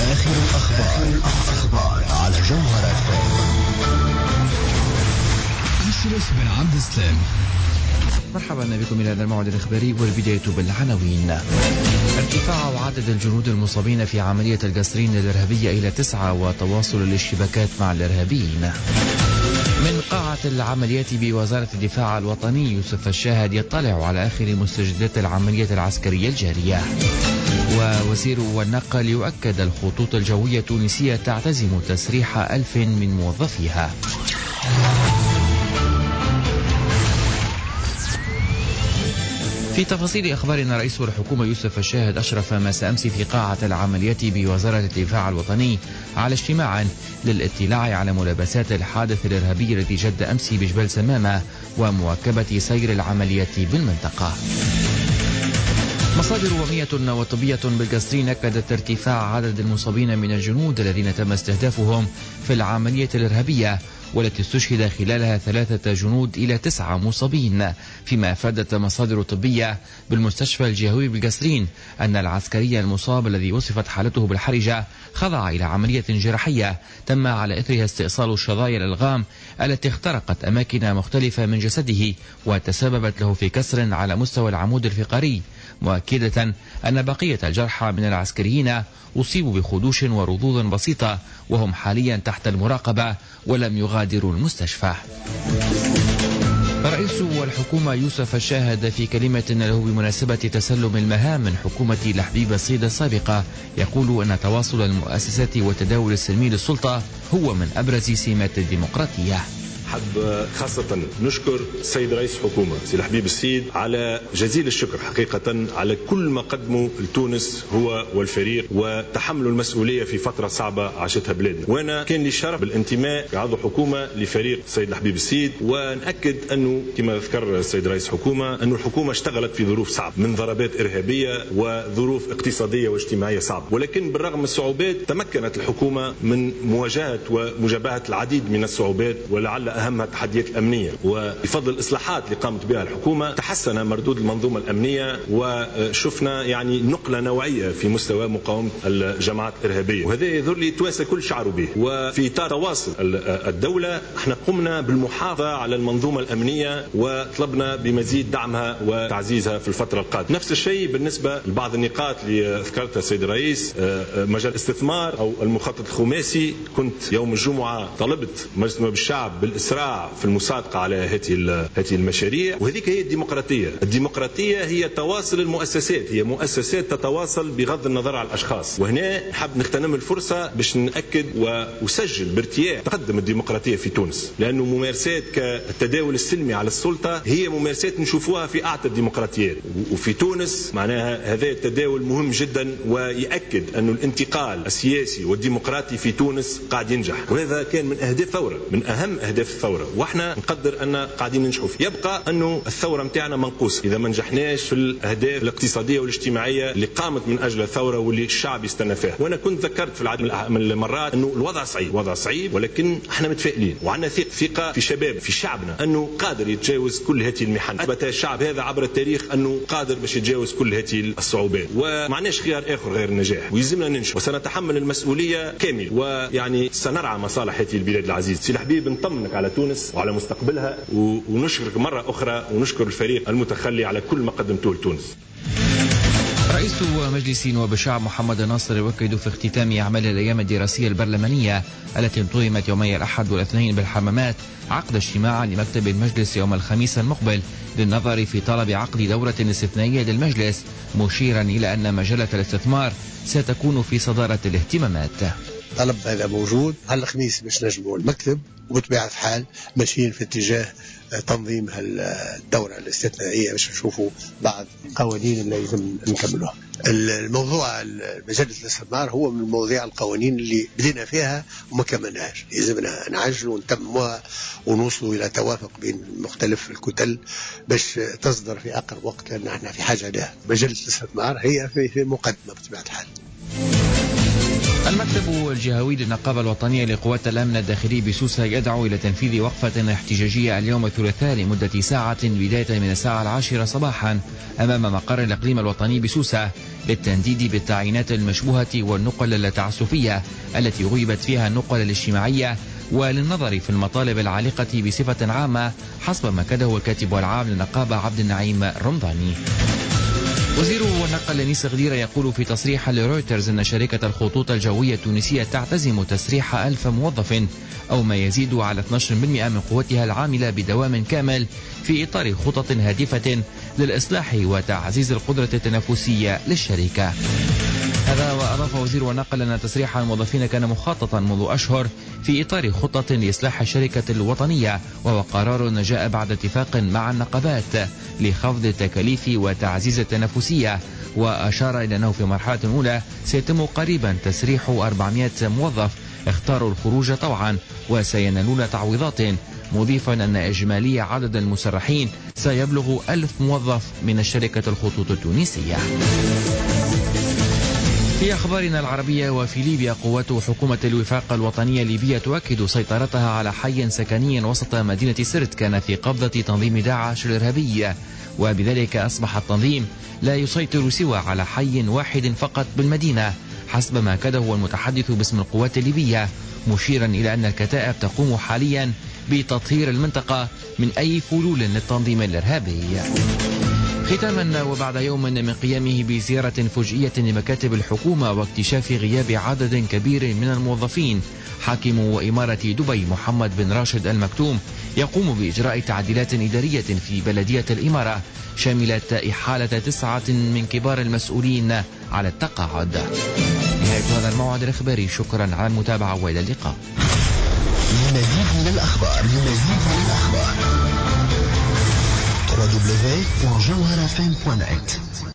آخر الأخبار على جوهرة أشرف بن عبد السلام. مرحبا بكم إلى هذا الموعد الإخباري، والبداية بالعناوين. ارتفاع عدد الجنود المصابين في عملية القصرين الإرهابية إلى 9، وتواصل الاشتباكات مع الإرهابيين. من قاعة العمليات بوزارة الدفاع الوطني، يوسف الشاهد يطلع على آخر مستجدات العملية العسكرية الجارية. ووزير النقل يؤكد الخطوط الجوية التونسية تعتزم تسريح 1000 من موظفيها. في تفاصيل أخبارنا، رئيس الحكومة يوسف الشاهد أشرف مساء أمس في قاعة العمليات بوزارة الدفاع الوطني على اجتماع للاطلاع على ملابسات الحادث الإرهابي الذي جد أمس بجبل سمامة ومواكبة سير العمليات بالمنطقة. مصادر وهمية وطبية بالقصرين أكدت ارتفاع عدد المصابين من الجنود الذين تم استهدافهم في العملية الإرهابية، والتي استشهد خلالها 3 جنود إلى 9 مصابين، فيما أفادت مصادر طبية بالمستشفى الجهوي بالقصرين أن العسكري المصاب الذي وصفت حالته بالحرجة خضع إلى عملية جراحية تم على إثرها استئصال الشظايا الألغام التي اخترقت أماكن مختلفة من جسده وتسببت له في كسر على مستوى العمود الفقري، مؤكدة أن بقية الجرحى من العسكريين أصيبوا بخدوش ورضوض بسيطة، وهم حاليا تحت المراقبة ولم يغادروا المستشفى. رئيس الحكومة يوسف الشاهد في كلمة له بمناسبة تسلم المهام من حكومة لحبيب الصيد السابقة يقول أن تواصل المؤسسات والتداول السلمي للسلطة هو من أبرز سمات الديمقراطية. حب خاصة نشكر السيد رئيس الحكومة سي لحبيب السيد على جزيل الشكر حقيقة على كل ما قدمه لتونس هو والفريق، وتحملوا المسؤولية في فترة صعبة عاشتها بلادنا. وانا كان لي الشرف بالانتماء كعضو حكومة لفريق السيد لحبيب السيد، ونأكد انه كما ذكر السيد رئيس الحكومة انه الحكومة اشتغلت في ظروف صعبة من ضربات إرهابية وظروف اقتصادية واجتماعية صعبة، ولكن بالرغم من الصعوبات تمكنت الحكومة من مواجهة ومجابهة العديد من الصعوبات، ولعل أهمها التحديات الأمنية. وبفضل الإصلاحات اللي قامت بها الحكومة تحسن مردود المنظومة الأمنية، وشفنا يعني نقلة نوعية في مستوى مقاومة الجماعات الإرهابية، وهذا يظهر لي توانسة كل شعروا به. وفي إطار تواصل الدولة احنا قمنا بالمحافظة على المنظومة الأمنية وطلبنا بمزيد دعمها وتعزيزها في الفترة القادمة. نفس الشيء بالنسبة لبعض النقاط اللي ذكرتها السيد الرئيس، مجال الاستثمار أو المخطط الخماسي. كنت يوم الجمعة طلبت مجلس النواب الشعب بالإسراع في المصادقة على هذه المشاريع، وهذيك هي الديمقراطية. الديمقراطية هي تواصل المؤسسات، هي مؤسسات تتواصل بغض النظر عن الأشخاص. وهنا حاب نغتنم الفرصة باش نأكد وأسجل بارتياح تقدم الديمقراطية في تونس، لأنه ممارسات كالتداول السلمي على السلطة هي ممارسات نشوفوها في أعتى الديمقراطيات، وفي تونس معناها هذا التداول مهم جدا، ويأكد أن الانتقال السياسي والديمقراطي في تونس قاعد ينجح، وهذا كان من أهداف الثورة، من أهم أهداف الثورة، واحنا نقدر أن قاعدين ننجحوا فيه. يبقى أنه الثورة متاعنا منقوص إذا ما نجحناش في الأهداف الاقتصادية والاجتماعية اللي قامت من أجل الثورة واللي الشعب يستنى فيها. وأنا كنت ذكرت في العديد من المرات أنه الوضع صعيب، وضع صعيب، ولكن احنا متفائلين وعندنا ثقة في شباب في شعبنا أنه قادر يتجاوز كل هذه المحن. أثبت الشعب هذا عبر التاريخ أنه قادر باش يتجاوز كل هذه الصعوبات، ومعناش خيار آخر غير النجاح، ويلزمنا ننجح وسنتحمل المسؤولية كامل، ويعني سنرعى مصالح هذه البلاد العزيزة. سي لحبيب نطمنك على تونس وعلى مستقبلها، ونشكرك مرة أخرى، ونشكر الفريق المتخلي على كل ما قدمته لتونس. رئيس مجلس نواب الشعب محمد ناصر يؤكد في اختتام أعمال الأيام الدراسية البرلمانية التي انتظمت يومي الأحد والاثنين بالحمامات عقد اجتماع لمكتب المجلس يوم الخميس المقبل للنظر في طلب عقد دورة استثنائية للمجلس، مشيرا إلى أن مجلة الاستثمار ستكون في صدارة الاهتمامات. طلب هذا موجود على الخميس باش نجمعوا المكتب، وبطبيعة الحال ماشيين في اتجاه تنظيم الدورة الاستثنائية باش نشوفوا بعض القوانين اللي لازم نكملوها. الموضوع مجلة الاستثمار هو من مواضيع القوانين اللي بدينا فيها وما كملناش، لازمنا نعجل ونتمموها ونوصلوا إلى توافق بين مختلف الكتل باش تصدر في أقرب وقت، لأن احنا في حاجة لها. مجلة الاستثمار هي في مقدمة بطبيعة الحال. المكتب الجهوي للنقابة الوطنية لقوات الأمن الداخلي بسوسة يدعو إلى تنفيذ وقفة احتجاجية اليوم الثلاثاء لمدة ساعة بداية من الساعة 10 صباحا أمام مقر الإقليم الوطني بسوسة، للتنديد بالتعيينات المشبوهة والنقل التعسفية التي غيبت فيها النقل الاجتماعية، وللنظر في المطالب العالقة بصفة عامة حسب ما كده الكاتب العام للنقابة عبد النعيم رمضاني. وزير النقل نيس غديرة يقول في تصريح لرويترز أن شركة الخطوط الجوية التونسية تعتزم تسريح 1000 موظف أو ما يزيد على 12% من قوتها العاملة بدوام كامل في إطار خطط هادفة للإصلاح وتعزيز القدرة التنافسية للشركة. هذا وأضاف وزير النقل أن تسريح الموظفين كان مخططا منذ أشهر في إطار خطة لإصلاح الشركة الوطنية، وهو قرار جاء بعد اتفاق مع النقابات لخفض التكاليف وتعزيز التنافسية. وأشار إلى أنه في مرحلة أولى سيتم قريبا تسريح 400 موظف اختاروا الخروج طوعا وسينالون تعويضات، مضيفا أن إجمالي عدد المسرحين سيبلغ 1000 موظف من الشركة الخطوط التونسية. في أخبارنا العربية، وفي ليبيا قوات حكومة الوفاق الوطنية الليبية تؤكد سيطرتها على حي سكني وسط مدينة سرت كان في قبضة تنظيم داعش الإرهابي، وبذلك أصبح التنظيم لا يسيطر سوى على حي واحد فقط بالمدينة حسب ما أكده المتحدث باسم القوات الليبية، مشيرا إلى أن الكتائب تقوم حاليا بتطهير المنطقة من أي فلول للتنظيم الإرهابي. ختاما، وبعد يوم من قيامه بزيارة فجئية لمكاتب الحكومة واكتشاف غياب عدد كبير من الموظفين، حاكم وإمارة دبي محمد بن راشد المكتوم يقوم بإجراء تعديلات إدارية في بلدية الإمارة شملت إحالة 9 من كبار المسؤولين على التقاعد. نهاية هذا الموعد الإخباري، شكرا على المتابعة وإلى اللقاء. للمزيد من الأخبار www.jawharafm.net